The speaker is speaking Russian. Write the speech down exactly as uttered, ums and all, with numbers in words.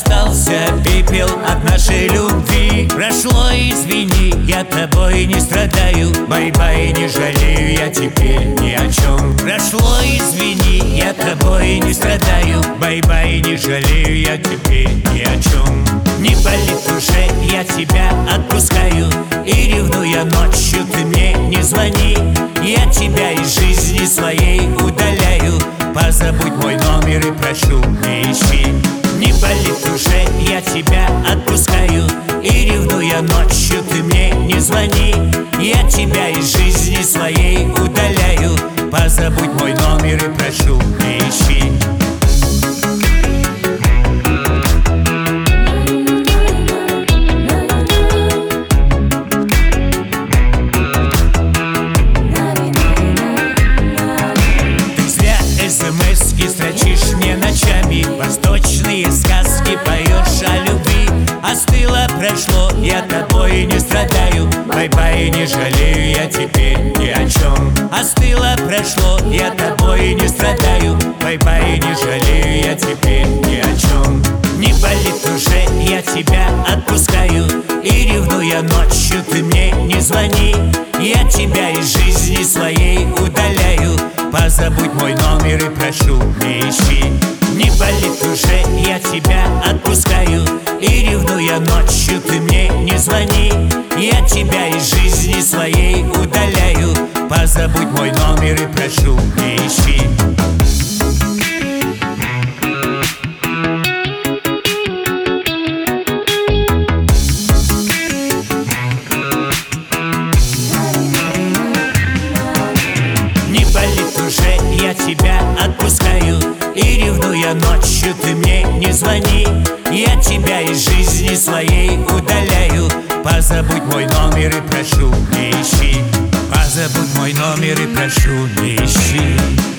остался пепел от нашей любви. Прошло, извини, я тобой не страдаю. Бай-бай, не жалею я теперь ни о чем. Прошло, извини, я тобой не страдаю. Бай-бай, не жалею я теперь ни о чем. Не болит уже, я тебя отпускаю. И ревнуя ночью, ты мне не звони. Я тебя из жизни своей удаляю. Позабудь мой номер и прошу, не ищи. Не болит уже, я тебя отпускаю. И ревнуя ночью, ты мне не звони. Я тебя из жизни своей удаляю. Позабудь мой номер и прошу, не ищи. Смс-ки строчишь мне ночами, восточные сказки поешь о любви. Остыло, прошло, я тобой не страдаю. Бай-бай, не жалею я теперь ни о чем. Остыло, прошло, я тобой не страдаю. Бай-бай, не жалею я теперь ни о чем. Не болит уже, я тебя отпускаю. И ревнуя ночью, ты мне не звони. Я тебя из жизни своей удаляю. Позабудь мой номер и прошу, не ищи. Не болит уже, я тебя отпускаю. И ревнуя ночью, ты мне не звони. Я тебя из жизни своей удаляю. Позабудь мой номер и прошу, не ищи. Я тебя отпускаю. И ревнуя ночью, ты мне не звони. Я тебя из жизни своей удаляю. Позабудь мой номер и прошу, не ищи. Позабудь мой номер и прошу, не ищи.